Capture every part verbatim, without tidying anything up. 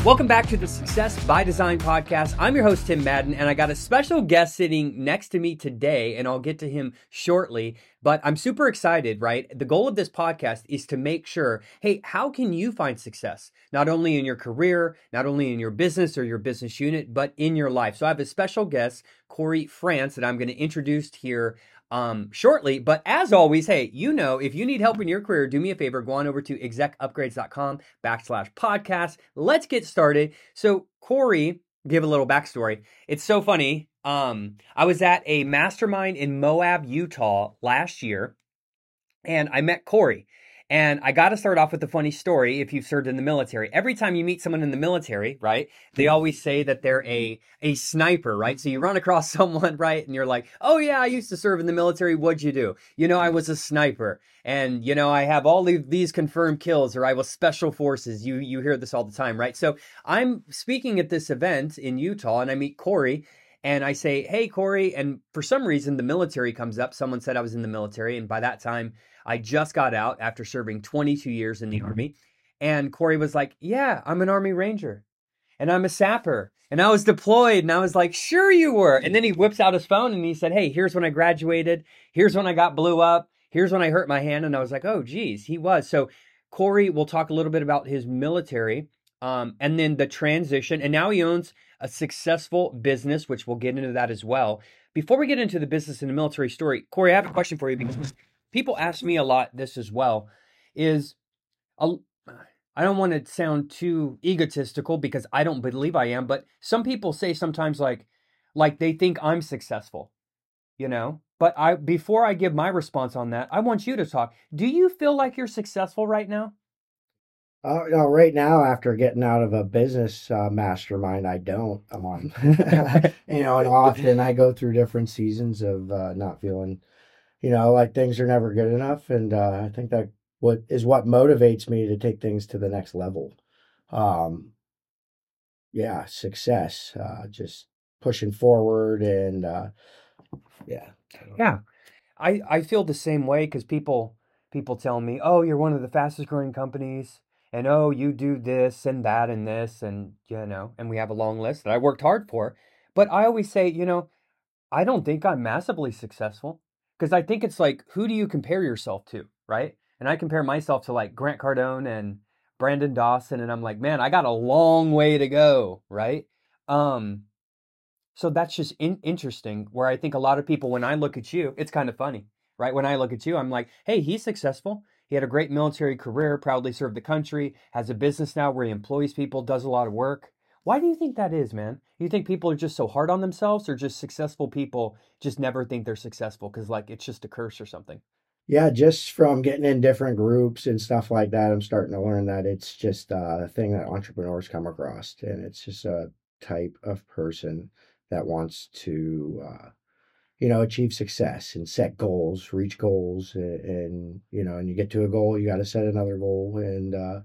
Welcome back to the Success by Design podcast. I'm your host, Tim Madden, and I got a special guest sitting next to me today, and I'll get to him shortly. But I'm super excited, right? The goal of this podcast is to make sure, hey, how can you find success? Not only in your career, not only in your business or your business unit, but in your life. So I have a special guest, Corey France, that I'm going to introduce here Um, shortly. But as always, hey, you know, if you need help in your career, do me a favor, go on over to execupgrades.com backslash podcast. Let's get started. So Corey, give a little backstory. It's so funny. Um, I was at a mastermind in Moab, Utah last year, and I met Corey. And I got to start off with a funny story if you've served in the military. Every time you meet someone in the military, right, they always say that they're a a sniper, right? So you run across someone, right, and you're like, oh, yeah, I used to serve in the military. What'd you do? You know, I was a sniper. And, you know, I have all of these confirmed kills, or I was special forces. You, you hear this all the time, right? So I'm speaking at this event in Utah, and I meet Corey. And I say, hey, Corey, and for some reason, the military comes up. Someone said I was in the military. And by that time, I just got out after serving twenty-two years in the Army. And Corey was like, yeah, I'm an Army Ranger. And I'm a sapper. And I was deployed. And I was like, sure you were. And then he whips out his phone and he said, hey, here's when I graduated. Here's when I got blew up. Here's when I hurt my hand. And I was like, oh, geez, he was. So Corey will talk a little bit about his military um, and then the transition. And now he owns a successful business, which we'll get into that as well. Before we get into the business and the military story, Corey, I have a question for you because people ask me a lot this as well, is a, I don't want to sound too egotistical because I don't believe I am, but some people say sometimes like, like they think I'm successful, you know? But I before I give my response on that, I want you to talk. Do you feel like you're successful right now? Uh, no, right now, after getting out of a business uh, mastermind, I don't. I'm on, you know, and often I go through different seasons of uh, not feeling, you know, like things are never good enough. And uh, I think that what is what motivates me to take things to the next level. Um, yeah, success, uh, just pushing forward and uh, yeah. Yeah. I, I feel the same way because people people tell me, oh, you're one of the fastest growing companies, and oh, you do this and that and this, and you know, and we have a long list that I worked hard for. But I always say, you know, I don't think I'm massively successful because I think it's like, who do you compare yourself to, right? And I compare myself to like Grant Cardone and Brandon Dawson, and I'm like, man, I got a long way to go, right? Um, so that's just in- interesting where I think a lot of people, when I look at you, it's kind of funny, right? When I look at you, I'm like, hey, he's successful. He had a great military career, proudly served the country, has a business now where he employs people, does a lot of work. Why do you think that is, man? You think people are just so hard on themselves or just successful people just never think they're successful because like it's just a curse or something? Yeah, just from getting in different groups and stuff like that, I'm starting to learn that it's just uh, a thing that entrepreneurs come across, and it's just a type of person that wants to, uh, you know, achieve success and set goals, reach goals, and, and you know, and you get to a goal, you got to set another goal, and uh,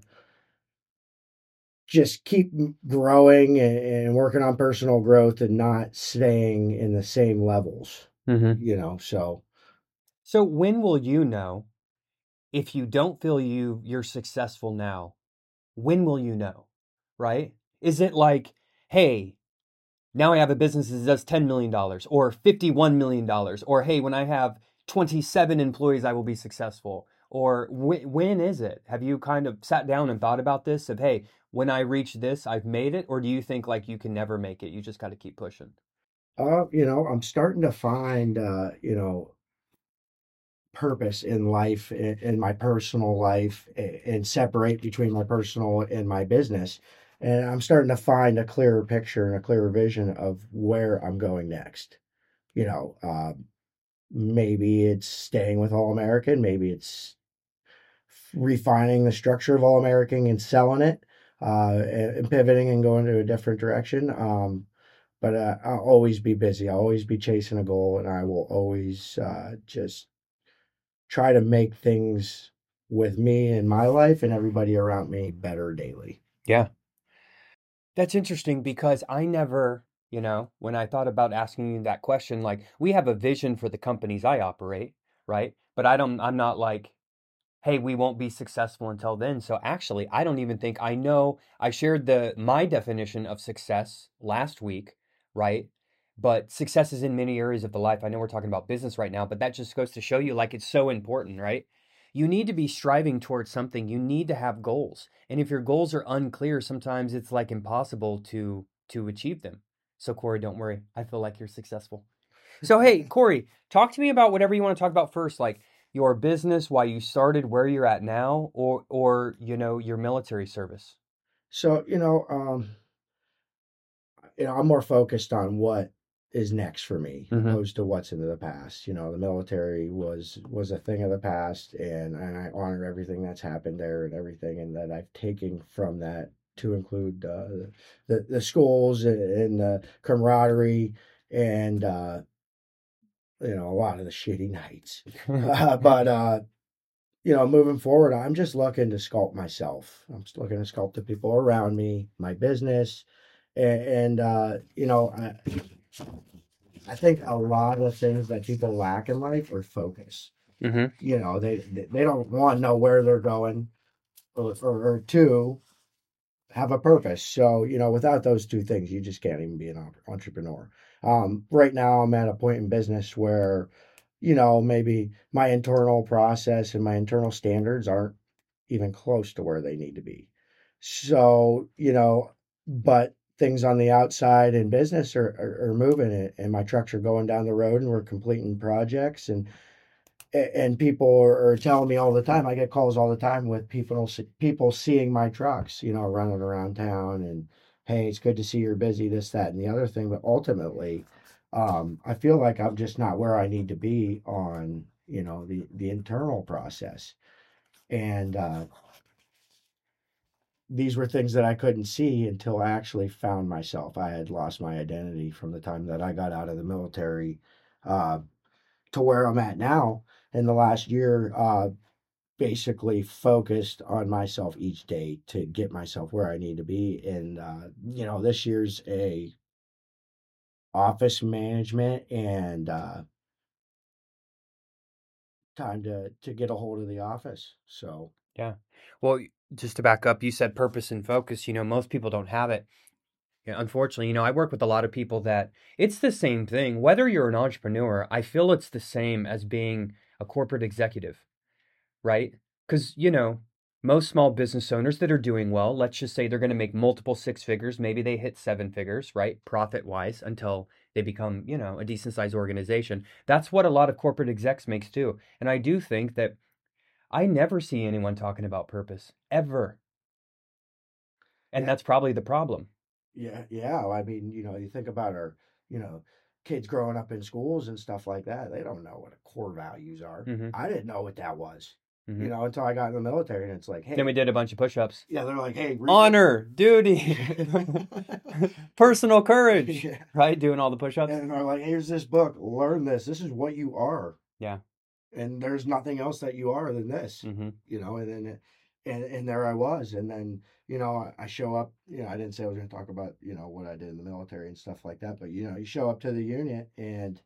just keep growing and, and working on personal growth and not staying in the same levels, Mm-hmm. you know. So So when will you know if you don't feel you you're successful now? When will you know? Right? Is it like, hey, now I have a business that does ten million dollars or fifty-one million dollars, or hey, when I have twenty-seven employees, I will be successful? Or wh- when is it? Have you kind of sat down and thought about this of, hey, when I reach this, I've made it? Or do you think like you can never make it? You just got to keep pushing. uh, you know, I'm starting to find, uh, you know, purpose in life, in, in my personal life, a- and separate between my personal and my business. And I'm starting to find a clearer picture and a clearer vision of where I'm going next. You know, uh, maybe it's staying with All American, maybe it's refining the structure of All American and selling it, uh, and, and pivoting and going to a different direction. Um, but uh, I'll always be busy. I'll always be chasing a goal, and I will always uh, just try to make things with me and my life and everybody around me better daily. Yeah. That's interesting because I never, you know, when I thought about asking you that question, like we have a vision for the companies I operate, right? But I don't, I'm not like hey, we won't be successful until then. So actually, I don't even think I know. I shared the my definition of success last week, right? But success is in many areas of the life. I know we're talking about business right now, but that just goes to show you like it's so important, right? You need to be striving towards something. You need to have goals. And if your goals are unclear, sometimes it's like impossible to to achieve them. So Corey, don't worry. I feel like you're successful. So hey, Corey, talk to me about whatever you want to talk about first, like your business, why you started, where you're at now, or or you know, your military service. So, you know, um, you know, I'm more focused on what is next for me Mm-hmm. opposed to what's in the past. You know, the military was was a thing of the past, and and I honor everything that's happened there and everything, and that I've taken from that to include uh, the the schools and the camaraderie and uh, you know a lot of the shitty nights. Uh, but uh, you know, moving forward, I'm just looking to sculpt myself. I'm just looking to sculpt the people around me, my business, and, and uh, you know, I, I think a lot of the things that people lack in life are focus. Mm-hmm. You know, they they don't want to know where they're going, or, or, or two, have a purpose. So, you know, without those two things, you just can't even be an entrepreneur. Um, right now, I'm at a point in business where, you know, maybe my internal process and my internal standards aren't even close to where they need to be. So, you know, but things on the outside in business are, are, are moving, and my trucks are going down the road and we're completing projects, and and people are, telling me all the time. I get calls all the time with people people seeing my trucks, you know, running around town, and hey, it's good to see you're busy, this, that, and the other thing. But ultimately, um, I feel like I'm just not where I need to be on, you know, the the internal process. And uh, these were things that I couldn't see until I actually found myself. I had lost my identity from the time that I got out of the military uh, to where I'm at now in the last year. Uh, basically focused on myself each day to get myself where I need to be. And uh, you know, this year's a office management and uh, time to to get a hold of the office. So Yeah. Well, just to back up, you said purpose and focus. You know, most people don't have it. Yeah, unfortunately, you know, I work with a lot of people that it's the same thing. Whether you're an entrepreneur, I feel it's the same as being a corporate executive, right? Because, you know, most small business owners that are doing well, let's just say they're going to make multiple six figures. Maybe they hit seven figures, right? Profit wise until they become, you know, a decent sized organization. That's what a lot of corporate execs makes too. And I do think that I never see anyone talking about purpose ever. And yeah, that's probably the problem. yeah, yeah. I mean, you know, you think about our, you know, kids growing up in schools and stuff like that. They don't know what core values are. Hmm. I didn't know what that was, you Hmm. know, until I got in the military, and it's like, Then we hey, did a bunch of push ups. yeah, they're like, hey, read this. Honor, duty, personal courage, Yeah. right? Doing all the push ups. And they're like, here's this book, learn this. This is what you are. Yeah. And there's nothing else that you are than this, Hmm. you know. And then and and there I was. And then, you know, I show up, you know, I didn't say I was going to talk about, you know, what I did in the military and stuff like that, but, you know, you show up to the unit, and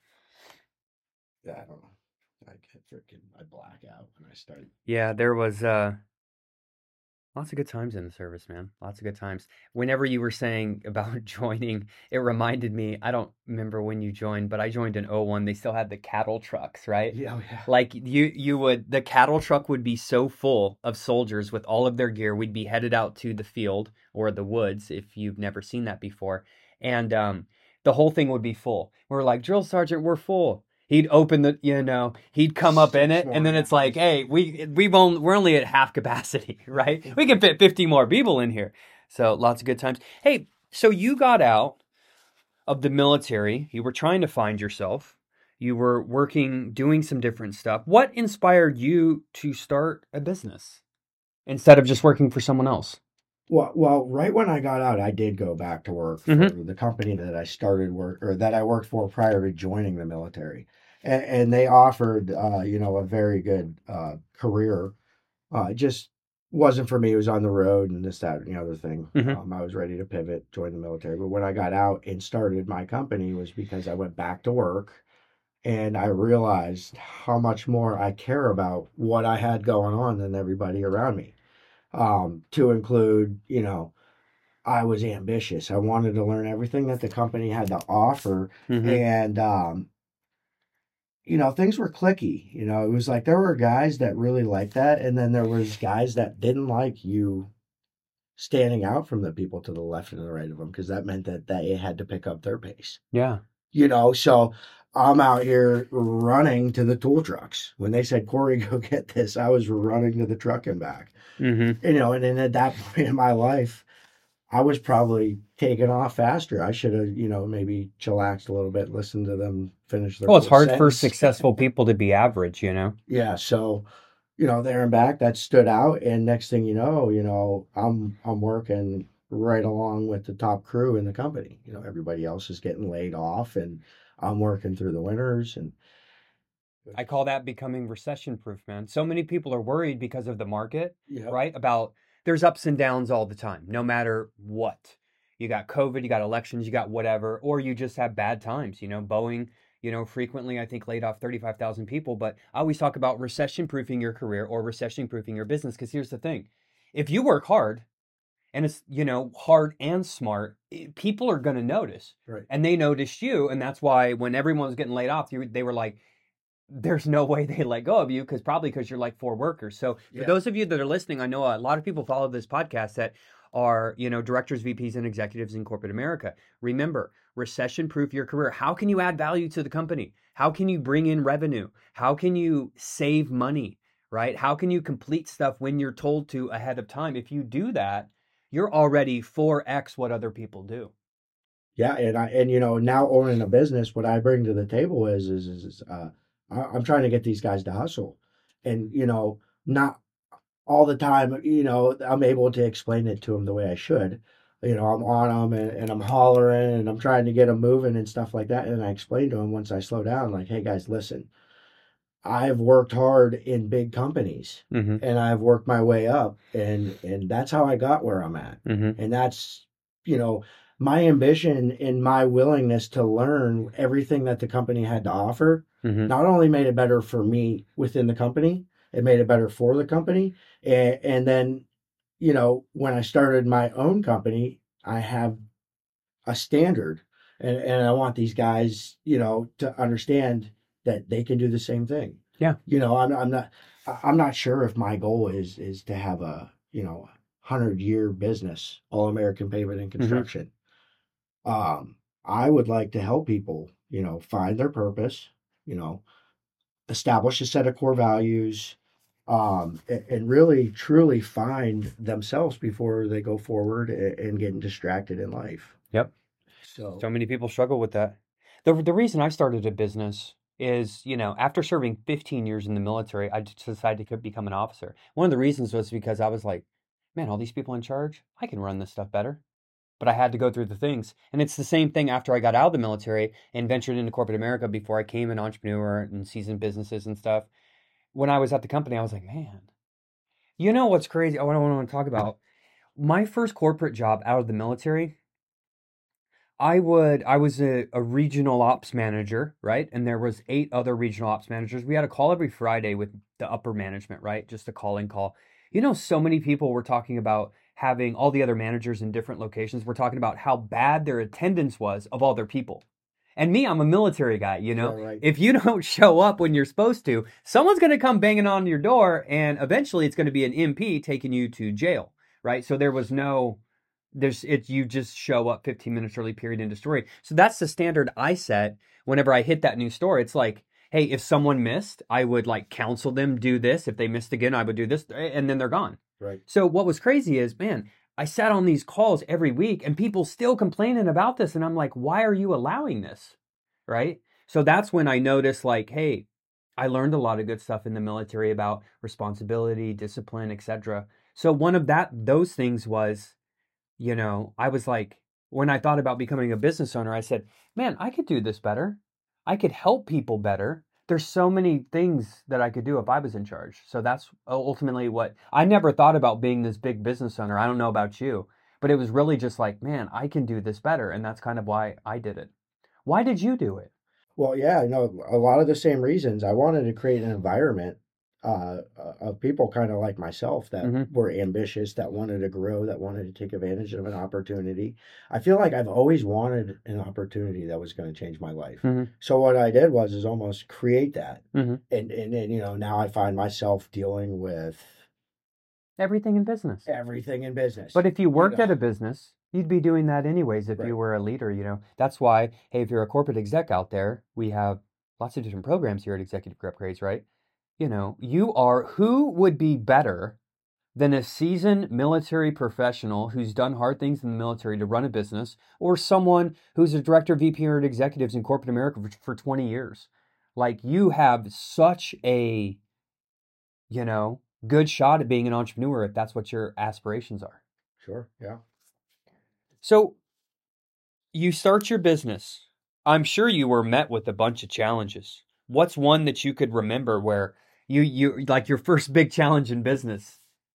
yeah, I don't know, I get freaking I black out when I start. Yeah, there was uh lots of good times in the service, man. Lots of good times. Whenever you were saying about joining, it reminded me, I don't remember when you joined, but I joined in oh one. They still had the cattle trucks, right? Yeah, oh, yeah. Like you you would the cattle truck would be so full of soldiers with all of their gear. We'd be headed out to the field or the woods if you've never seen that before. And um the whole thing would be full. We're like, drill sergeant, we're full. He'd open the, you know, he'd come up in Six it, more and then it's like, guys. hey, we we've only, we're only at half capacity, right? We can fit fifty more people in here. So lots of good times. Hey, so you got out of the military. You were trying to find yourself. You were working, doing some different stuff. What inspired you to start a business instead of just working for someone else? Well, well, right when I got out, I did go back to work for Mm-hmm. the company that I started work or that I worked for prior to joining the military, and, and they offered, uh, you know, a very good uh, career. Uh, it just wasn't for me. It was on the road and this, that, and the other thing. Mm-hmm. Um, I was ready to pivot, join the military. But when I got out and started my company was because I went back to work And I realized how much more I care about what I had going on than everybody around me. Um, to include, you know, I was ambitious. I wanted to learn everything that the company had to offer. Mm-hmm. And, um, you know, things were clicky. You know, it was like there were guys that really liked that. And then there was guys that didn't like you standing out from the people to the left and the right of them because that meant that they had to pick up their pace. Yeah. You know, so I'm out here running to the tool trucks. When they said, Corey, go get this, I was running to the truck and back. Mm-hmm. You know, and then at that point in my life, I was probably taking off faster. I should have, you know, maybe chillaxed a little bit, listened to them finish their Well, it's full hard for sentence. successful people to be average, you know? Yeah, so you know, there and back, that stood out. And next thing you know, you know, I'm I'm working right along with the top crew in the company. You know, everybody else is getting laid off, and I'm working through the winters. And I call that becoming recession proof, man. So many people are worried because of the market, yep, right? About there's ups and downs all the time, no matter what. You got COVID, you got elections, you got whatever, or you just have bad times. You know, Boeing, you know, frequently I think laid off thirty-five thousand people, but I always talk about recession proofing your career or recession proofing your business. Because here's the thing, if you work hard and it's, you know, hard and smart, it- people are going to notice. right, And they noticed you. And that's why when everyone was getting laid off, you, they were like, there's no way they let go of you because probably because you're like four workers. So for yeah, those of you that are listening, I know a lot of people follow this podcast that are, you know, directors, V Ps, and executives in corporate America. Remember, recession proof your career. How can you add value to the company? How can you bring in revenue? How can you save money, right? How can you complete stuff when you're told to ahead of time? If you do that, you're already four X what other people do. yeah. And I and you know, now owning a business, what I bring to the table is is is uh, I, I'm trying to get these guys to hustle, and you know, not all the time, you know, I'm able to explain it to them the way I should. You know, I'm on them and, and I'm hollering and I'm trying to get them moving and stuff like that. And I explain to them once I slow down, like, hey guys, listen, I've worked hard in big companies Mm-hmm. and I've worked my way up, and and that's how I got where I'm at. Mm-hmm. And that's, you know, my ambition and my willingness to learn everything that the company had to offer Mm-hmm. not only made it better for me within the company, it made it better for the company. And, and then, you know, when I started my own company, I have a standard, and, and I want these guys, you know, to understand that they can do the same thing. Yeah. You know, I'm, I'm not, I- I'm not sure if my goal is, is to have a, you know, hundred year business, all American pavement and Mm-hmm. construction. Um, I would like to help people, you know, find their purpose, you know, establish a set of core values, um, a- and really truly find themselves before they go forward a- and getting distracted in life. Yep. So, So many people struggle with that. The the reason I started a business is, you know, after serving fifteen years in the military, I just decided to become an officer. One of the reasons was because I was like, man, all these people in charge, I can run this stuff better. But I had to go through the things. And it's the same thing after I got out of the military and ventured into corporate America before I became an entrepreneur and seasoned businesses and stuff. When I was at the company, I was like, man, you know what's crazy? Oh, what I want to talk about. My first corporate job out of the military, I would I was a, a regional ops manager, right? And there was eight other regional ops managers. We had a call every Friday with the upper management, right? Just a calling call. You know, so many people were talking about having all the other managers in different locations were talking about how bad their attendance was of all their people. And me, I'm a military guy, you yeah, know. right. If you don't show up when you're supposed to, someone's going to come banging on your door and eventually it's going to be an M P taking you to jail, right? So there was no there's it you just show up fifteen minutes early, period, into story. So that's the standard I set whenever I hit that new store. It's like, hey, if someone missed, I would like counsel them do this. If they missed again, I would do this, and then they're gone. Right. So what was crazy is, man, I sat on these calls every week and people still complaining about this, and I'm like, why are you allowing this? Right? So that's when I noticed, like, hey, I learned a lot of good stuff in the military about responsibility, discipline, et cetera. So one of that those things was, you know, I was like, when I thought about becoming a business owner, I said, man, I could do this better. I could help people better. There's so many things that I could do if I was in charge. So that's ultimately what I never thought about being this big business owner. I don't know about you, but it was really just like, man, I can do this better. And that's kind of why I did it. Why did you do it? Well, yeah, no, a lot of the same reasons. I wanted to create an environment uh, uh, of people kind of like myself that Hmm. were ambitious, that wanted to grow, that wanted to take advantage of an opportunity. I feel like I've always wanted an opportunity that was going to change my life. Hmm. So what I did was is almost create that, Hmm. and and, and you know now I find myself dealing with Everything in business. everything in business. But if you You worked know, at a business, you'd be doing that anyways if you right? were a leader, you know. That's why, hey, if you're a corporate exec out there, we have lots of different programs here at Executive Career Upgrades, right? You know, you are, who would be better than a seasoned military professional who's done hard things in the military to run a business, or someone who's a director, V P, or executives in corporate America for, for twenty years? Like, you have such a, you know, good shot at being an entrepreneur if that's what your aspirations are. Sure, yeah. So you start your business. I'm sure you were met with a bunch of challenges. What's one that you could remember where you you like your first big challenge in business,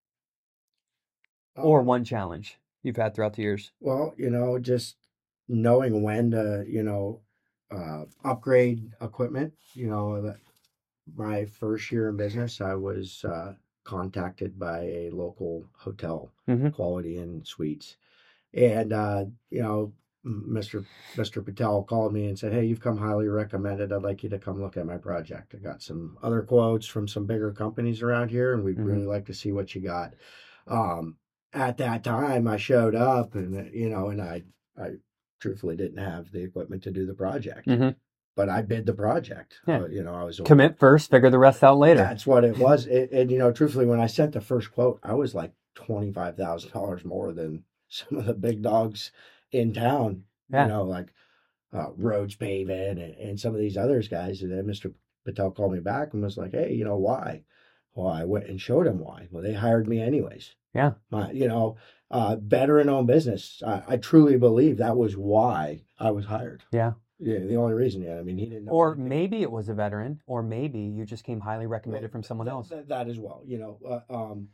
or Um, one challenge you've had throughout the years? well, you know, just knowing when to, you know, uh, upgrade equipment. You know, that my first year in business, I was uh, contacted by a local hotel, Mm-hmm. Quality Inn Suites, and uh, you know, Mister Mister Patel called me and said, "Hey, you've come highly recommended. I'd like you to come look at my project. I got some other quotes from some bigger companies around here, and we'd Mm-hmm. really like to see what you got." Um, at that time, I showed up, and you know, and I, I truthfully didn't have the equipment to do the project, Mm-hmm. but I bid the project. Yeah. Uh, you know, I was Commit first, figure the rest out later. that's what it was. It, and you know, truthfully, when I sent the first quote, I was like twenty five thousand dollars more than some of the big dogs in town. You Yeah. know, like uh, Rhodes Paving and, and some of these others guys. And then Mister Patel called me back and was like, "Hey, you know why?" Well, I went and showed him why. Well, they hired me anyways. Yeah. My, you know, uh, veteran owned business. I, I truly believe that was why I was hired. Yeah. Yeah, the only reason. Yeah, I mean, he didn't know Or anything. maybe it was a veteran, or maybe you just came highly Well, recommended from someone that, else. that, that as well. You know, uh, um,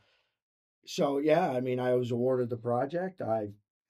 so yeah, I mean, I was awarded the project. I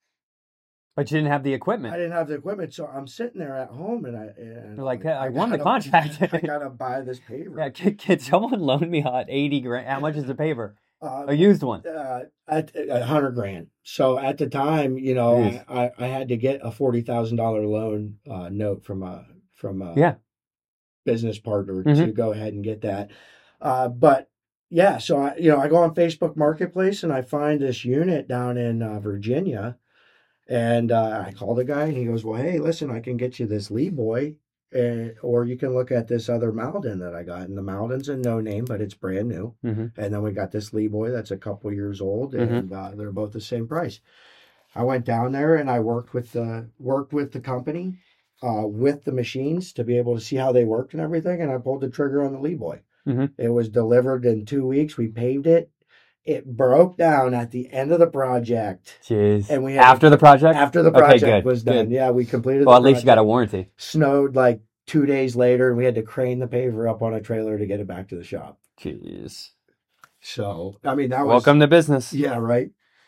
But you didn't have the I equipment. didn't have the equipment, so I'm sitting there at home, and I and You're like, like, "Hey, I I won the gotta contract." I gotta buy this paver. Yeah, can, can someone loan me hot eighty grand? How much is the paver? Uh, A used one. uh, at a hundred grand. So at the time, you know, Jeez. I, I, I had to get a forty thousand dollar loan uh, note from a from a Yeah. business partner Mm-hmm. to go ahead and get that. Uh, but yeah, so I you know I go on Facebook Marketplace and I find this unit down in uh, Virginia. And uh, I called the guy, and he goes, "Well, hey, listen, I can get you this Lee Boy, and, or you can look at this other Malden that I got." And the Malden's a no name, but it's brand new. Mm-hmm. And then we got this Lee Boy that's a couple years old, Mm-hmm. and uh, they're both the same price. I went down there and I worked with the worked with the company, uh, with the machines to be able to see how they worked and everything. And I pulled the trigger on the Lee Boy. Mm-hmm. It was delivered in two weeks. We paved it. It broke down at the end of the project. Jeez. And we had After the project? After the Okay, project good, was done. good. Yeah, we completed Well, the at least you got a project. warranty. Snowed like two days later, and we had to crane the paver up on a trailer to get it back to the shop. Jeez. So, I mean, that was. Welcome to business. Yeah, right.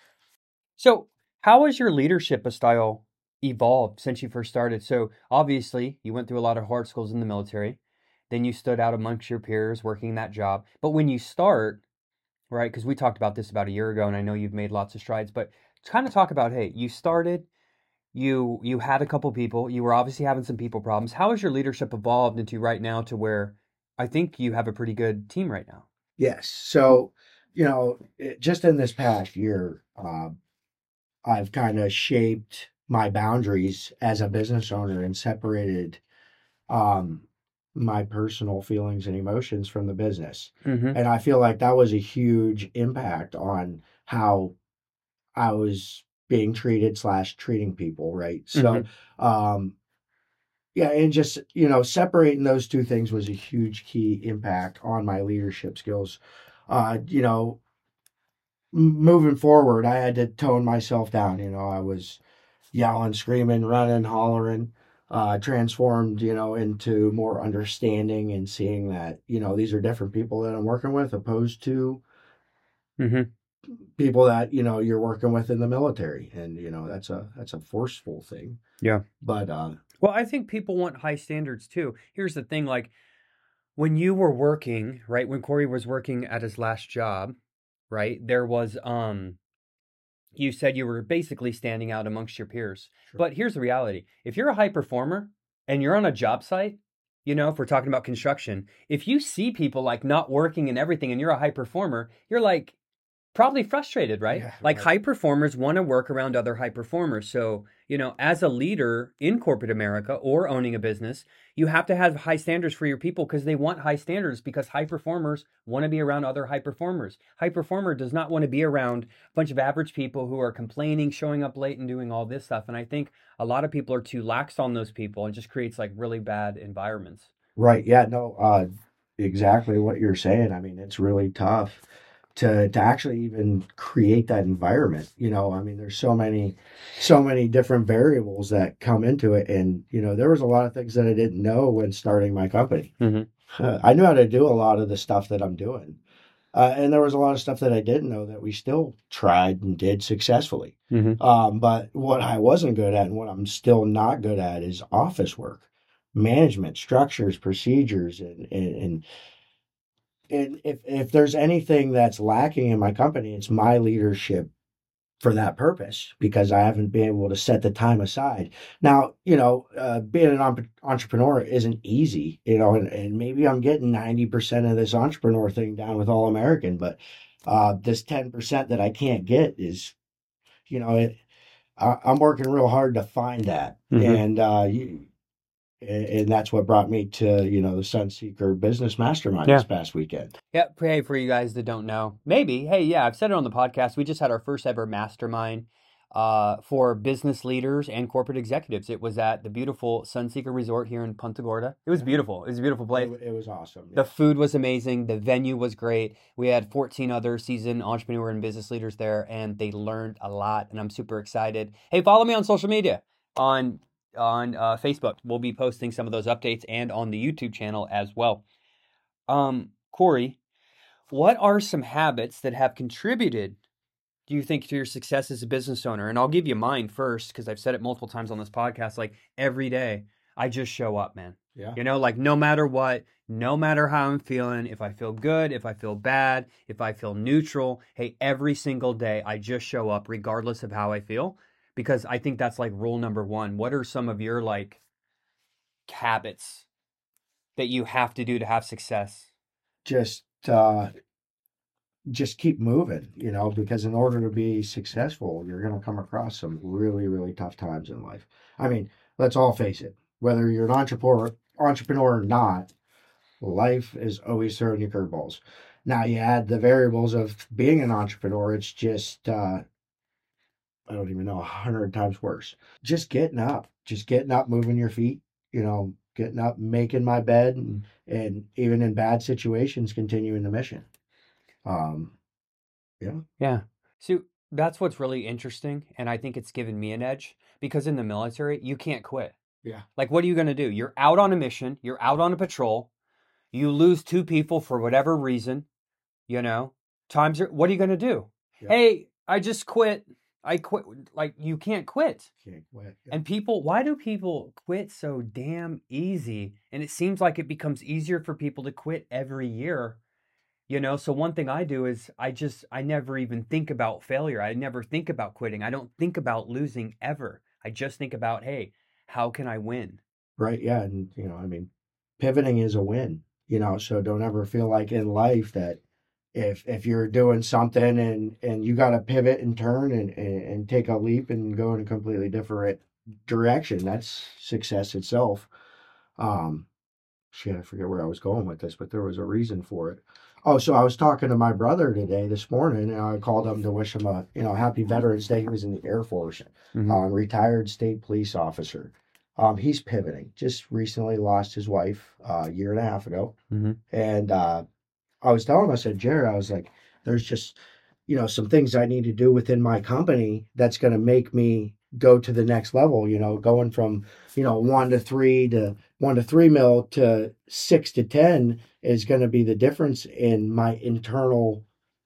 So, how has your leadership style evolved since you first started? So, obviously, you went through a lot of hard schools in the military. Then you stood out amongst your peers working that job. But when you start, right, because we talked about this about a year ago, and I know you've made lots of strides, but kind of talk about, hey, you started, you you had a couple people, you were obviously having some people problems. How has your leadership evolved into right now to where I think you have a pretty good team right now? Yes. So, you know, it, just in this past year, uh, I've kind of shaped my boundaries as a business owner and separated um, my personal feelings and emotions from the business. Mm-hmm. And I feel like that was a huge impact on how I was being treated slash treating people, right? So, Mm-hmm. um, yeah, and just, you know, separating those two things was a huge key impact on my leadership skills. Uh, you know, m- moving forward, I had to tone myself down. You know, I was yelling, screaming, running, hollering, uh, transformed, you know, into more understanding and seeing that, you know, these are different people that I'm working with opposed to Mm-hmm. people that, you know, you're working with in the military. And, you know, that's a, that's a forceful thing. Yeah. But, uh, well, I think people want high standards too. Here's the thing, like when you were working, right, when Corey was working at his last job, right, there was, um, you said you were basically standing out amongst your peers. Sure. But here's the reality. If you're a high performer and you're on a job site, you know, if we're talking about construction, if you see people like not working and everything and you're a high performer, you're like probably frustrated, right? Yeah, like right. High performers want to work around other high performers. So, you know, as a leader in corporate America or owning a business, you have to have high standards for your people because they want high standards because high performers want to be around other high performers. High performer does not want to be around a bunch of average people who are complaining, showing up late and doing all this stuff. And I think a lot of people are too lax on those people and just creates like really bad environments. Right. Yeah, no, uh, exactly what you're saying. I mean, it's really tough to to actually even create that environment. You know, I mean, there's so many so many different variables that come into it, and you know, there was a lot of things that I didn't know when starting my company. Mm-hmm. uh, I knew how to do a lot of the stuff that I'm doing, uh, and there was a lot of stuff that I didn't know that we still tried and did successfully. Mm-hmm. Um, but what I wasn't good at and what I'm still not good at is office work, management, structures, procedures, and and, and And if, if there's anything that's lacking in my company, it's my leadership for that purpose because I haven't been able to set the time aside. Now, you know, uh, being an entrepreneur isn't easy, you know, and, and maybe I'm getting ninety percent of this entrepreneur thing down with All American, but uh, this ten percent that I can't get is, you know, it, I, I'm working real hard to find that. Mm-hmm. And, uh, you, and that's what brought me to, you know, the Sunseeker Business Mastermind yeah. this past weekend. Yeah. Hey, for you guys that don't know, maybe, hey, yeah, I've said it on the podcast. We just had our first ever mastermind uh, for business leaders and corporate executives. It was at the beautiful Sunseeker Resort here in Punta Gorda. It was beautiful. It was a beautiful place. It, it was awesome. Yeah. The food was amazing. The venue was great. We had fourteen other seasoned entrepreneur and business leaders there, and they learned a lot, and I'm super excited. Hey, follow me on social media on on uh, Facebook. We'll be posting some of those updates and on the YouTube channel as well. Um, Corey, what are some habits that have contributed, do you think, to your success as a business owner? And I'll give you mine first because I've said it multiple times on this podcast. Like every day, I just show up, man. Yeah. You know, like no matter what, no matter how I'm feeling, if I feel good, if I feel bad, if I feel neutral, hey, every single day, I just show up regardless of how I feel. Because I think that's like rule number one. What are some of your like habits that you have to do to have success? Just, uh, just keep moving, you know, because in order to be successful, you're going to come across some really, really tough times in life. I mean, let's all face it, whether you're an entrepreneur, entrepreneur or not, life is always throwing you curveballs. Now you add the variables of being an entrepreneur, it's just, uh, I don't even know, a hundred times worse. Just getting up, just getting up, moving your feet, you know, getting up, making my bed, and, and even in bad situations, continuing the mission. Um, yeah. Yeah. So that's what's really interesting. And I think it's given me an edge because in the military, you can't quit. Yeah. Like, what are you going to do? You're out on a mission. You're out on a patrol. You lose two people for whatever reason, you know, times are, what are you going to do? Yeah. Hey, I just quit. I quit. Like, you can't quit. Can't quit. Yeah. And people, why do people quit so damn easy? And it seems like it becomes easier for people to quit every year. You know, so one thing I do is I just, I never even think about failure. I never think about quitting. I don't think about losing ever. I just think about, hey, how can I win? Right. Yeah. And, you know, I mean, pivoting is a win, you know, so don't ever feel like in life that If if you're doing something and, and you got to pivot and turn and, and, and take a leap and go in a completely different direction, that's success itself. Um, shit, I forget where I was going with this, but there was a reason for it. Oh, so I was talking to my brother today, this morning, and I called him to wish him a you know happy Veterans Day. He was in the Air Force, mm-hmm. um, retired state police officer. Um, he's pivoting. Just recently lost his wife uh, a year and a half ago, mm-hmm. and. Uh, I was telling him, I said, Jared, I was like, there's just, you know, some things I need to do within my company that's going to make me go to the next level, you know, going from, you know, one to three to one to three mil to six to ten is going to be the difference in my internal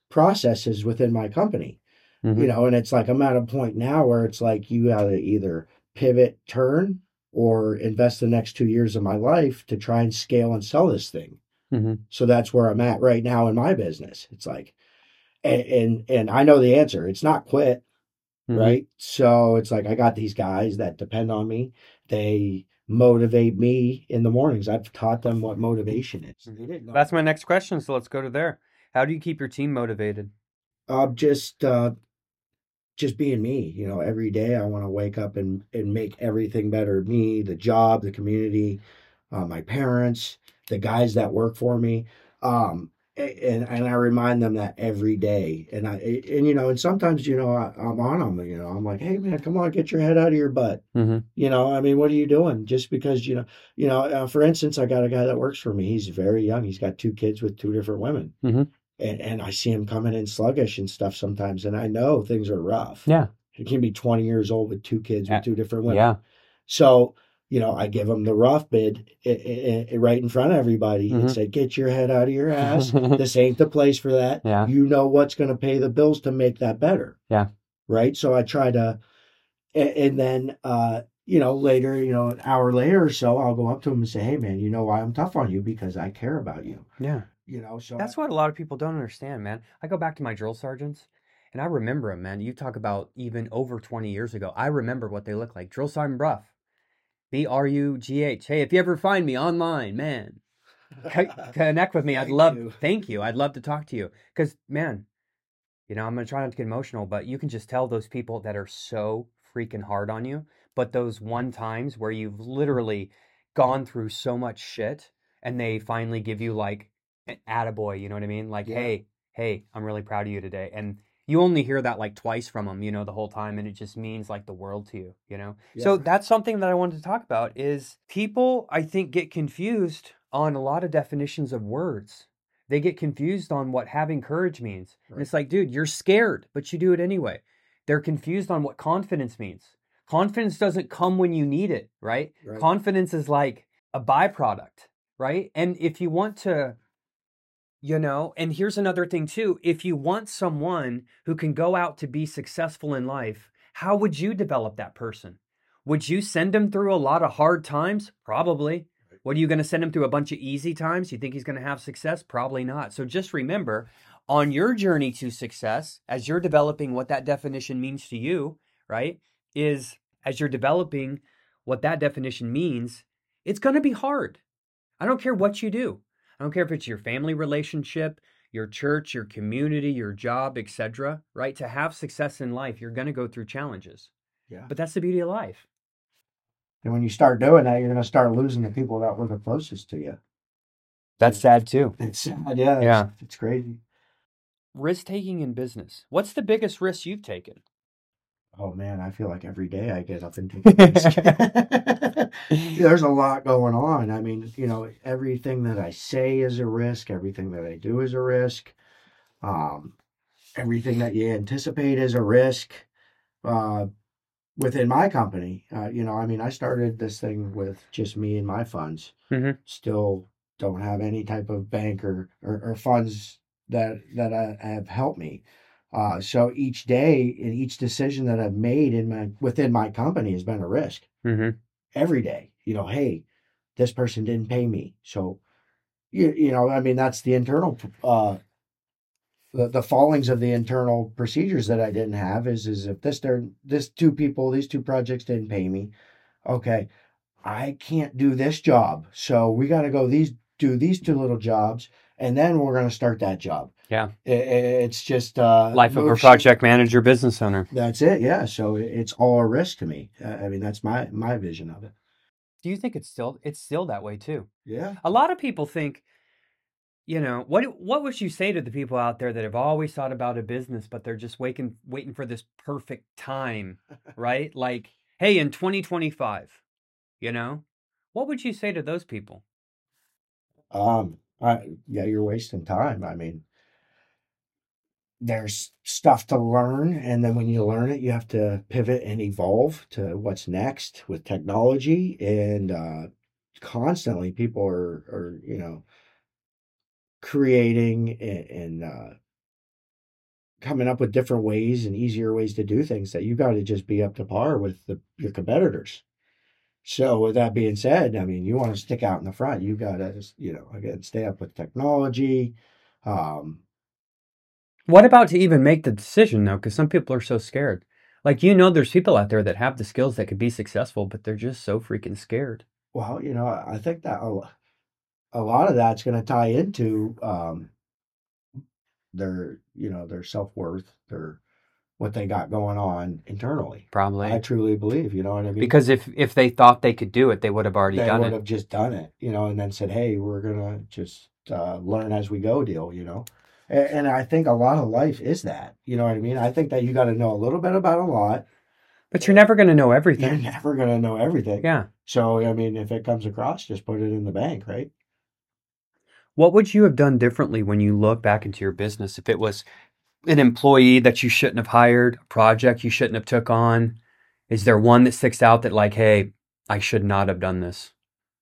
processes within my company, Mm-hmm. you know, and it's like I'm at a point now where it's like you got to either pivot, turn, or invest the next two years of my life to try and scale and sell this thing. Mm-hmm. So that's where I'm at right now in my business. It's like, and and, and I know the answer. It's not quit, Mm-hmm. right? So it's like I got these guys that depend on me. They motivate me in the mornings. I've taught them what motivation is. They didn't know. That's my next question. So let's go to there. How do you keep your team motivated? Uh, just uh, just being me. You know, every day I want to wake up and and make everything better. Me, the job, the community, uh, my parents, the guys that work for me. Um, and and I remind them that every day. And I and you know, and sometimes you know I, I'm on them. You know, I'm like, hey man, come on, get your head out of your butt. Mm-hmm. You know, I mean, what are you doing? Just because you know, you know. Uh, for instance, I got a guy that works for me. He's very young. He's got two kids with two different women. Mm-hmm. And, and I see him coming in sluggish and stuff sometimes, and I know things are rough. Yeah. He can be twenty years old with two kids Yeah. with two different women. Yeah. So, you know, I give him the rough bid i- i- i- right in front of everybody Mhm. and say, get your head out of your ass. This ain't the place for that. Yeah. You know what's going to pay the bills to make that better. Yeah. Right. So I try to, and, and then, uh, you know, later, you know, an hour later or so, I'll go up to him and say, hey, man, you know why I'm tough on you? Because I care about you. Yeah. You know, so That's what a lot of people don't understand, man. I go back to my drill sergeants and I remember them, man. You talk about even over twenty years ago. I remember what they look like. Drill Sergeant Bruff. B R U G H. Hey, if you ever find me online, man, c- connect with me. I'd Thank love, you. thank you. I'd love to talk to you. Because, man, you know, I'm going to try not to get emotional, but you can just tell those people that are so freaking hard on you. But those one times where you've literally gone through so much shit and they finally give you like an attaboy, you know what I mean? Like, Yeah. hey, hey, I'm really proud of you today. And you only hear that like twice from them, you know, the whole time. And it just means like the world to you, you know? So Yeah. that's something that I wanted to talk about is people, I think, get confused on a lot of definitions of words. They get confused on what having courage means. And Right. it's like, dude, you're scared, but you do it anyway. They're confused on what confidence means. Confidence doesn't come when you need it, right? Right. Confidence is like a byproduct, right? And if you want to, you know, and here's another thing too. If you want someone who can go out to be successful in life, how would you develop that person? Would you send him through a lot of hard times? Probably. What are you going to send him through a bunch of easy times? You think he's going to have success? Probably not. So just remember, on your journey to success, as you're developing what that definition means to you, right, is as you're developing what that definition means, it's going to be hard. I don't care what you do. I don't care if it's your family relationship, your church, your community, your job, et cetera, right? To have success in life, you're going to go through challenges. Yeah. But that's the beauty of life. And when you start doing that, you're going to start losing the people that were the closest to you. That's sad too. It's sad. Yeah. Yeah. It's, it's crazy. Risk taking in business. What's the biggest risk you've taken? Oh man, I feel like every day I get up and take a risk. There's a lot going on. I mean, you know, everything that I say is a risk. Everything that I do is a risk. Um, everything that you anticipate is a risk. Uh, within my company, uh, you know, I mean, I started this thing with just me and my funds. Mm-hmm. Still don't have any type of bank or, or, or funds that that uh, have helped me. Uh, so each day and each decision that I've made in my within my company has been a risk. Mm-hmm. Every day, you know, hey, this person didn't pay me, so you you know, I mean, that's the internal uh, the, the fallings of the internal procedures that I didn't have is is if this there this two people these two projects didn't pay me, okay, I can't do this job, so we got to go these do these two little jobs, and then we're going to start that job. Yeah. It, it's just uh, Life of a move- project manager, business owner. That's it. Yeah. So it- it's all a risk to me. Uh, I mean, that's my my vision of it. Do you think it's still it's still that way too? Yeah. A lot of people think, you know, what what would you say to the people out there that have always thought about a business, but they're just waiting waiting for this perfect time, right? Like, hey, in twenty twenty-five, you know, what would you say to those people? Um. I, yeah, you're wasting time. I mean, there's stuff to learn, and then when you learn it, you have to pivot and evolve to what's next with technology, and uh, constantly people are are you know creating and, and uh, coming up with different ways and easier ways to do things that you got to just be up to par with the, your competitors. So with that being said, I mean, you want to stick out in the front. You got to, you know, again, stay up with technology. Um, What about to even make the decision though? Because some people are so scared. Like, you know, there's people out there that have the skills that could be successful, but they're just so freaking scared. well, you know, I think that a, a lot of that's going to tie into um, their, you know, their self worth, their what they got going on internally. Probably. I truly believe, you know what I mean? Because if if they thought they could do it, they would have already They done would it. have just done it, you know, and then said, "Hey, we're gonna just uh, learn as we go," deal, you know. And, and I think a lot of life is that, you know what I mean? I think that you got to know a little bit about a lot. But you're never going to know You're everything. never gonna know everything. Yeah. So I mean, if it comes across, just put it in the bank, right? What would you have done differently when you look back into your business if it was an employee that you shouldn't have hired, a project you shouldn't have took on? Is there one that sticks out that like, hey, I should not have done this?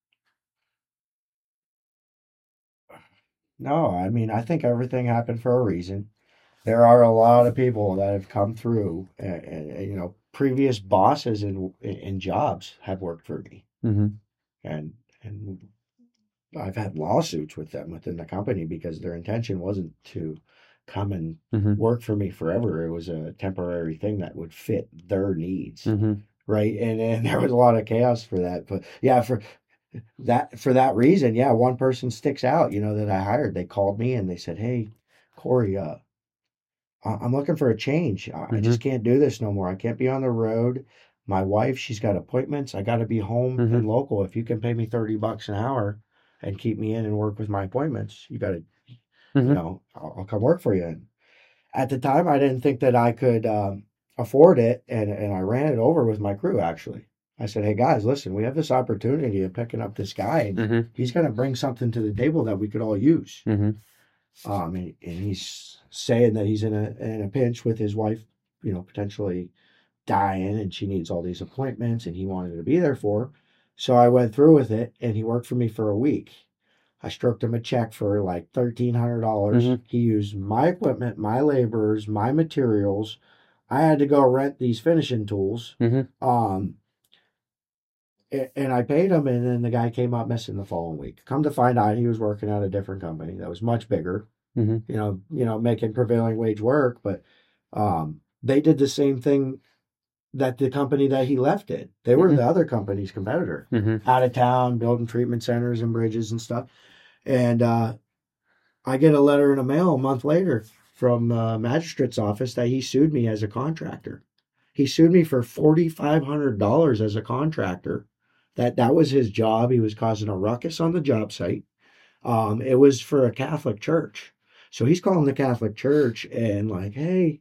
No, I mean, I think everything happened for a reason. There are a lot of people that have come through, and, and you know, previous bosses in in jobs have worked for me, Mm-hmm. and and I've had lawsuits with them within the company because their intention wasn't to come and Mm-hmm. work for me forever. It was a temporary thing that would fit their needs, Mm-hmm. right? And and there was a lot of chaos for that. But yeah, for that for that reason, yeah, one person sticks out, you know, that I hired. They called me and they said, "Hey, Corey, uh, I- I'm looking for a change. I I Mm-hmm. just can't do this no more. I can't be on the road. My wife, she's got appointments. I got to be home Mm-hmm. and local. If you can pay me thirty bucks an hour and keep me in and work with my appointments, you got to, you Mm-hmm. know, I'll, I'll come work for you." And at the time, I didn't think that I could um, afford it. And, and I ran it over with my crew, actually. I said, "Hey, guys, listen, we have this opportunity of picking up this guy, and Mm-hmm. he's going to bring something to the table that we could all use." Mm-hmm. Um, and, and he's saying that he's in a in a pinch with his wife, you know, potentially dying, and she needs all these appointments, and he wanted to be there for her. So I went through with it, and he worked for me for a week. I stroked him a check for like thirteen hundred dollars. Mm-hmm. He used my equipment, my laborers, my materials. I had to go rent these finishing tools. Mm-hmm. Um, a- and I paid him, and then the guy came up missing the following week. Come to find out, he was working at a different company that was much bigger. Mm-hmm. You know, you know, making prevailing wage work, but um, they did the same thing that the company that he left did. They were Mm-hmm. the other company's competitor, Mm-hmm. out of town, building treatment centers and bridges and stuff. And uh, I get a letter in the mail a month later from the magistrate's office that he sued me as a contractor. He sued me for forty-five hundred dollars as a contractor. That that was his job. He was causing a ruckus on the job site. Um, it was for a Catholic church. So he's calling the Catholic church and like, "Hey,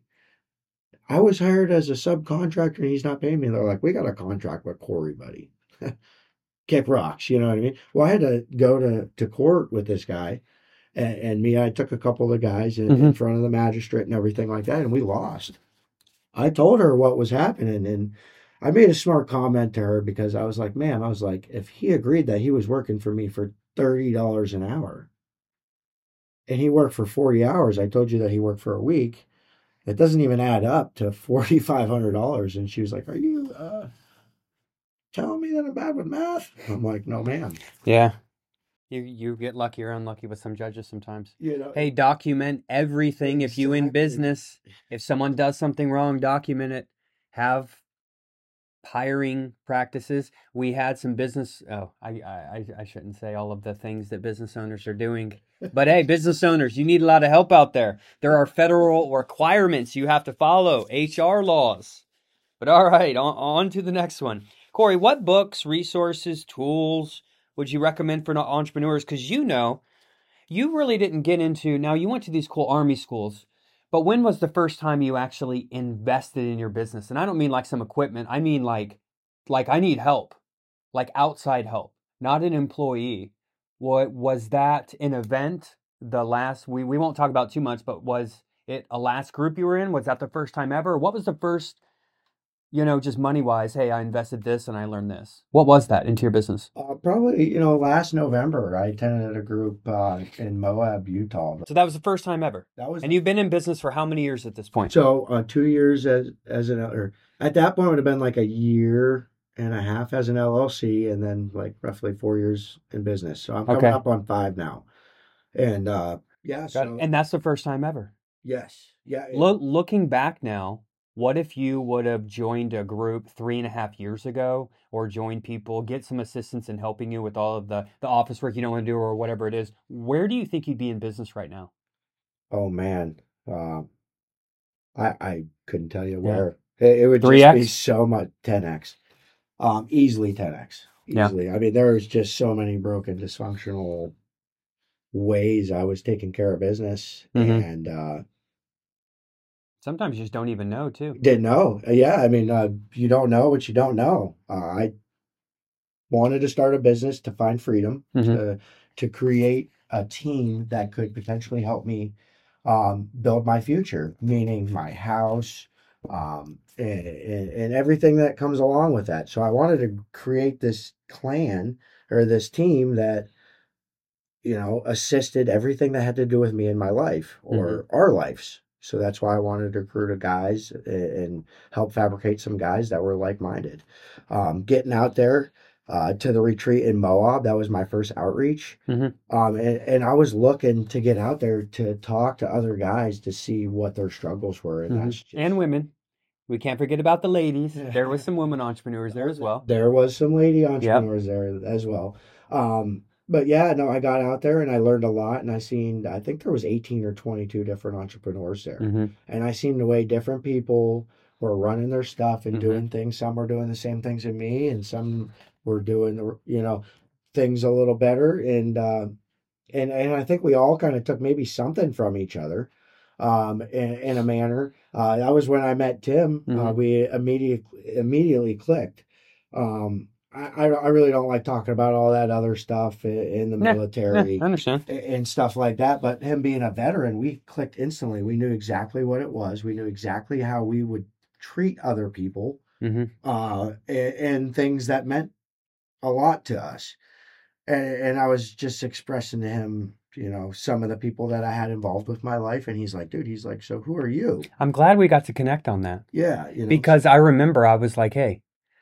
I was hired as a subcontractor and he's not paying me." They're like, "We got a contract with Corey, buddy." Kick rocks, you know what I mean? Well, I had to go to, to court with this guy. And, and me, I took a couple of the guys in, Mm-hmm. in front of the magistrate and everything like that, and we lost. I told her what was happening, and I made a smart comment to her because I was like, "Man, I was like, if he agreed that he was working for me for thirty dollars an hour and he worked for forty hours, I told you that he worked for a week. It doesn't even add up to forty-five hundred dollars." And she was like, "Are you uh, telling me that I'm bad with math?" I'm like, "No, ma'am." Yeah. You you get lucky or unlucky with some judges sometimes. You know, Hey, document everything. If you in Exactly. business, if someone does something wrong, document it. Have hiring practices. We had some business. Oh, I, I I shouldn't say all of the things that business owners are doing. But hey, business owners, you need a lot of help out there. There are federal requirements you have to follow, H R laws. But all right, on, on to the next one. Corey, what books, resources, tools would you recommend for entrepreneurs? Because you know, you really didn't get into, now you went to these cool Army schools, but when was the first time you actually invested in your business? And I don't mean like some equipment. I mean like, like I need help, like outside help, not an employee. What was that an event? The last, we, we won't talk about too much, but was it a last group you were in? Was that the first time ever? What was the first you know, just money wise, hey, I invested this and I learned this? What was that into your business? Uh, probably, you know, last November, I attended a group uh, in Moab, Utah. So that was the first time ever. That was And you've been in business for how many years at this point? so uh, two years as as an or at that point would have been like a year and a half as an L L C, and then like roughly four years in business. So I'm coming Okay. up on five now, and uh, yeah, Got it. so And that's the first time ever. yes, yeah, it- Look, looking back now, what if you would have joined a group three and a half years ago, or joined people, get some assistance in helping you with all of the, the office work you don't want to do or whatever it is? Where do you think you'd be in business right now? oh man, uh, I I couldn't tell you Yeah. where. It, it would just be three X? so much ten x, um, easily ten x, Yeah. easily. I mean, there's just so many broken, dysfunctional ways I was taking care of business, hmm and uh, Sometimes you just don't even know, too. didn't know. Yeah, I mean, uh, you don't know what you don't know. Uh, I wanted to start a business to find freedom, hmm to to create a team that could potentially help me um, build my future, meaning my house, um, and, and everything that comes along with that. So I wanted to create this clan or this team that you know assisted everything that had to do with me in my life hmm or our lives. So that's why I wanted to recruit a guys a- and help fabricate some guys that were like minded. Um, getting out there uh, to the retreat in Moab, that was my first outreach. hmm Um, and, and I was looking to get out there to talk to other guys to see what their struggles were. And hmm that's just, And women. We can't forget about the ladies. There was some women entrepreneurs there as well. there was some lady Yep. entrepreneurs there as well. Um, but yeah, no, I got out there and I learned a lot, and I seen, I think there was eighteen or twenty-two different entrepreneurs there. hmm And I seen the way different people were running their stuff and hmm doing things. Some were doing the same things as me, and some were doing the, you know, things a little better. And, uh, and, and I think we all kind of took maybe something from each other, um, in, in a manner. Uh, that was when I met Tim. Uh, hmm we immediately, immediately clicked. Um, I, I I really don't like talking about all that other stuff i- in the Yeah, yeah, military I understand. a- and stuff like that. But him being a veteran, we clicked instantly. We knew exactly what it was. We knew exactly how we would treat other people, hmm uh, and, and things that meant a lot to us. And, and I was just expressing to him, you know, some of the people that I had involved with my life, and he's like, dude, he's like, so who are you? I'm glad we got to connect on that Yeah, you know, because I remember I was like, hey,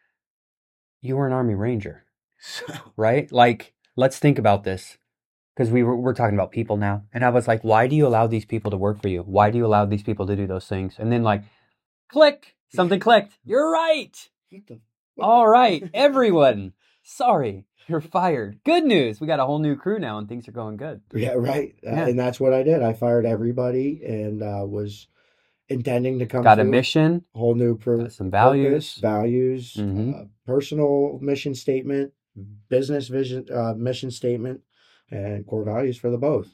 you were an Army Ranger, so right? Like, let's think about this because we were, we're talking about people now. And I was like, why do you allow these people to work for you? Why do you allow these people to do those things? And then, like, click, something clicked. You're right. what the All right, everyone. Sorry, you're fired. Good news. We got a whole new crew now and things are going good. Yeah, right. Uh, Yeah. and that's what I did. I fired everybody and uh, was intending to come Got a through mission, whole new pur- got some purpose, values. values, hmm uh, personal mission statement, business vision, uh, mission statement, and core values for the both.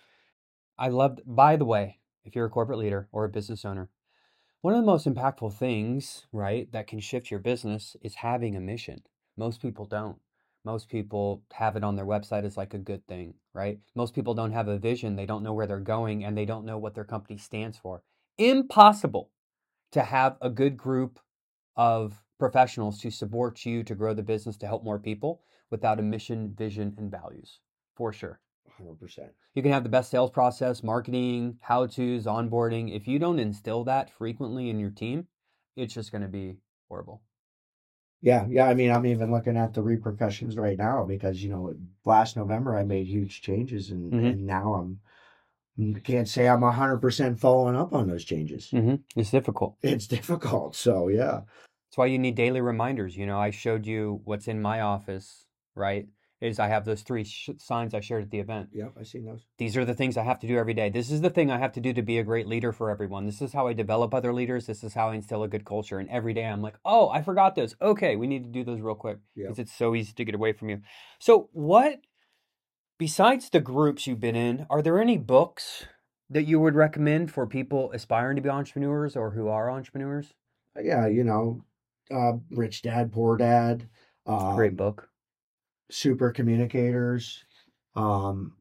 I loved, by the way, if you're a corporate leader or a business owner, one of the most impactful things, right, that can shift your business is having a mission. Most people don't. Most people have it on their website as like a good thing, right? Most people don't have a vision. They don't know where they're going and they don't know what their company stands for. Impossible to have a good group of professionals to support you to grow the business to help more people without a mission, vision, and values, for sure. one hundred percent. You can have the best sales process, marketing, how-tos, onboarding. If you don't instill that frequently in your team, it's just going to be horrible. Yeah, yeah. I mean, I'm even looking at the repercussions right now because, you know, last November I made huge changes, and, hmm and now I'm can't say I'm one hundred percent following up on those changes. hmm It's difficult. It's difficult. So, yeah. That's why you need daily reminders. You know, I showed you what's in my office, right? Is I have those three sh- signs I shared at the event. Yep, I seen those. These are the things I have to do every day. This is the thing I have to do to be a great leader for everyone. This is how I develop other leaders. This is how I instill a good culture. And every day I'm like, oh, I forgot those. Okay, we need to do those real quick Yep. because it's so easy to get away from you. So, what, besides the groups you've been in, are there any books that you would recommend for people aspiring to be entrepreneurs or who are entrepreneurs? Yeah, you know, uh, Rich Dad, Poor Dad, um, Great book. Super Communicators. Um,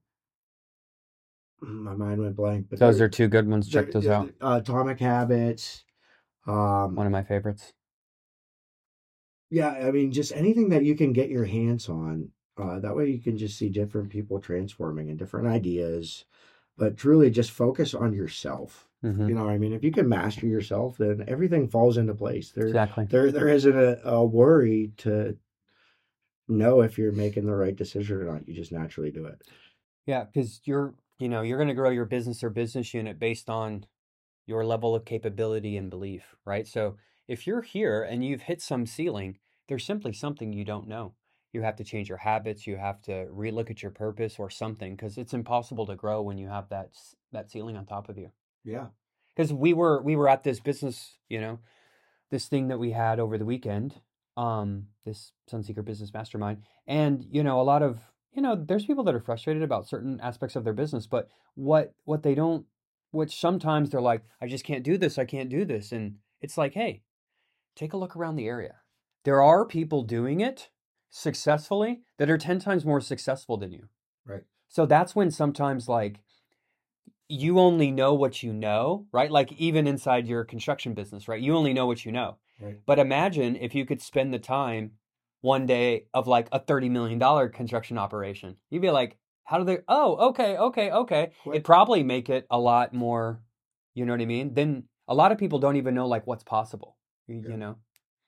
my mind went blank, but Those there- are two good ones. Check there- those out. uh, Atomic Habits. Um, One of my favorites. Yeah, I mean, just anything that you can get your hands on. Uh, that way you can just see different people transforming and different ideas, but truly just focus on yourself. Mm-hmm. You know, I mean, if you can master yourself, then everything falls into place. There, Exactly. there, there isn't a, a worry to know if you're making the right decision or not. You just naturally do it. Yeah, because you're, you know, you're going to grow your business or business unit based on your level of capability and belief, right? So if you're here and you've hit some ceiling, there's simply something you don't know. You have to change your habits. You have to relook at your purpose or something, because it's impossible to grow when you have that s- that ceiling on top of you. Yeah. Because we were we were at this business, you know, this thing that we had over the weekend, um, this Sunseeker Business Mastermind, and you know, a lot of you know, there's people that are frustrated about certain aspects of their business, but what what they don't, which sometimes they're like, I just can't do this, I can't do this, and it's like, hey, take a look around the area. There are people doing it successfully that are ten times more successful than you. Right. So that's when sometimes like you only know what you know, right? Like even inside your construction business, right? You only know what you know. Right. But imagine if you could spend the time one day of like a thirty million dollars construction operation. You'd be like, how do they, oh, okay, okay, okay. Quick. It'd probably make it a lot more, you know what I mean? Then a lot of people don't even know like what's possible, you, Yeah. you know?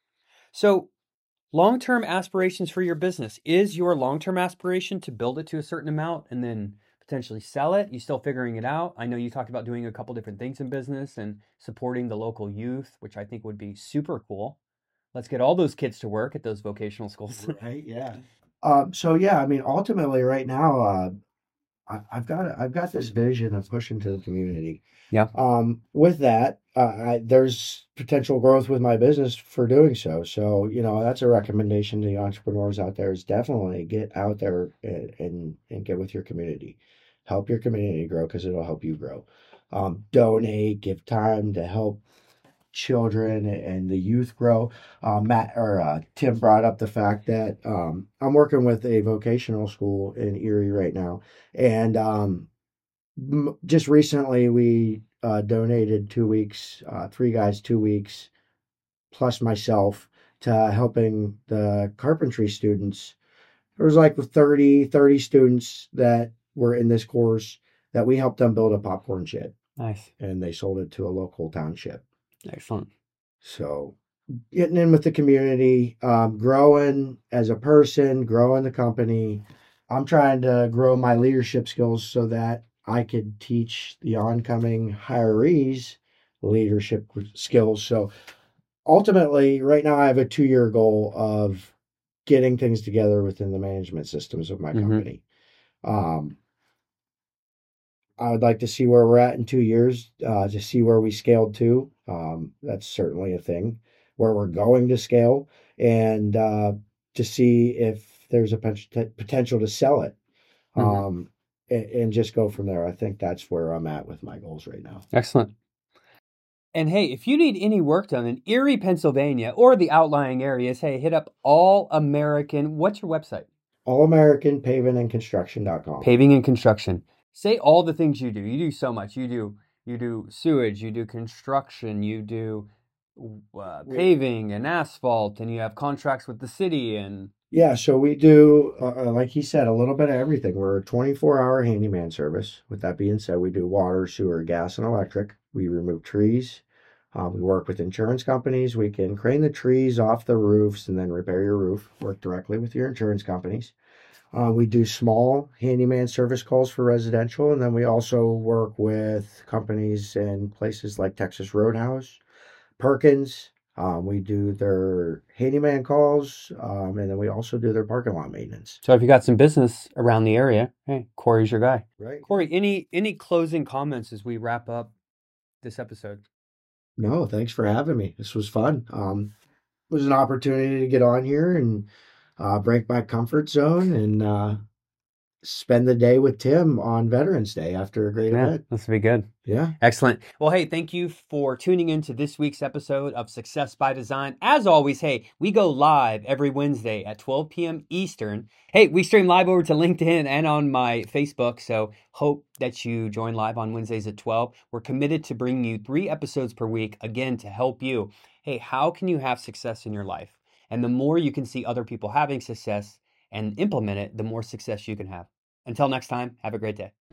So long-term aspirations for your business. Is your long-term aspiration to build it to a certain amount and then potentially sell it? You still figuring it out? I know you talked about doing a couple different things in business and supporting the local youth, which I think would be super cool. Let's get all those kids to work at those vocational schools. Right. Yeah. Um, so yeah, I mean, ultimately, right now, uh, I, I've got I've got this vision of pushing to the community. Yeah. Um, with that, uh, I, there's potential growth with my business for doing so. So you know, that's a recommendation to the entrepreneurs out there: is definitely get out there and and, and get with your community, help your community grow because it'll help you grow. Um, donate, give time to help children and the youth grow. Uh, Matt or uh, Tim brought up the fact that um, I'm working with a vocational school in Erie right now, and um, m- just recently we uh, donated two weeks, uh, three guys, two weeks, plus myself to helping the carpentry students. There was like thirty, thirty students that were in this course that we helped them build a popcorn shed, Nice. and they sold it to a local township. Excellent. So getting in with the community, um, growing as a person, growing the company. I'm trying to grow my leadership skills so that I could teach the oncoming hirees leadership skills. So ultimately, right now, I have a two year goal of getting things together within the management systems of my Mhm. company. Um, I would like to see where we're at in two years, uh, to see where we scaled to. Um, that's certainly a thing, where we're going to scale, and uh, to see if there's a pot- potential to sell it, Mhm. um, and, and just go from there. I think that's where I'm at with my goals right now. Excellent. And hey, if you need any work done in Erie, Pennsylvania, or the outlying areas, hey, hit up All American. What's your website? All American Paving and Construction dot com. Paving and construction. Say all the things you do. You do so much. You do you do sewage, you do construction, you do uh, paving and asphalt, and you have contracts with the city and Yeah, so we do, uh, uh, like he said, a little bit of everything. We're a twenty-four hour handyman service. With that being said, we do water, sewer, gas, and electric. We remove trees. Uh, we work with insurance companies. We can crane the trees off the roofs and then repair your roof. Work directly with your insurance companies. Uh, we do small handyman service calls for residential, and then we also work with companies in places like Texas Roadhouse, Perkins. Um, we do their handyman calls, um, and then we also do their parking lot maintenance. so if you got some business around the area, hey, Corey's your guy. Right. Corey, any any closing comments as we wrap up this episode? No, thanks for having me. This was fun. Um, it was an opportunity to get on here and uh, break my comfort zone and uh, spend the day with Tim on Veterans Day after a great Yeah, event. this will be good. Yeah. Excellent. Well, hey, thank you for tuning in to this week's episode of Success by Design. As always, hey, we go live every Wednesday at twelve p.m. Eastern. Hey, we stream live over to LinkedIn and on my Facebook, so hope that you join live on Wednesdays at twelve. We're committed to bringing you three episodes per week, again, to help you. Hey, how can you have success in your life? And the more you can see other people having success and implement it, the more success you can have. Until next time, have a great day.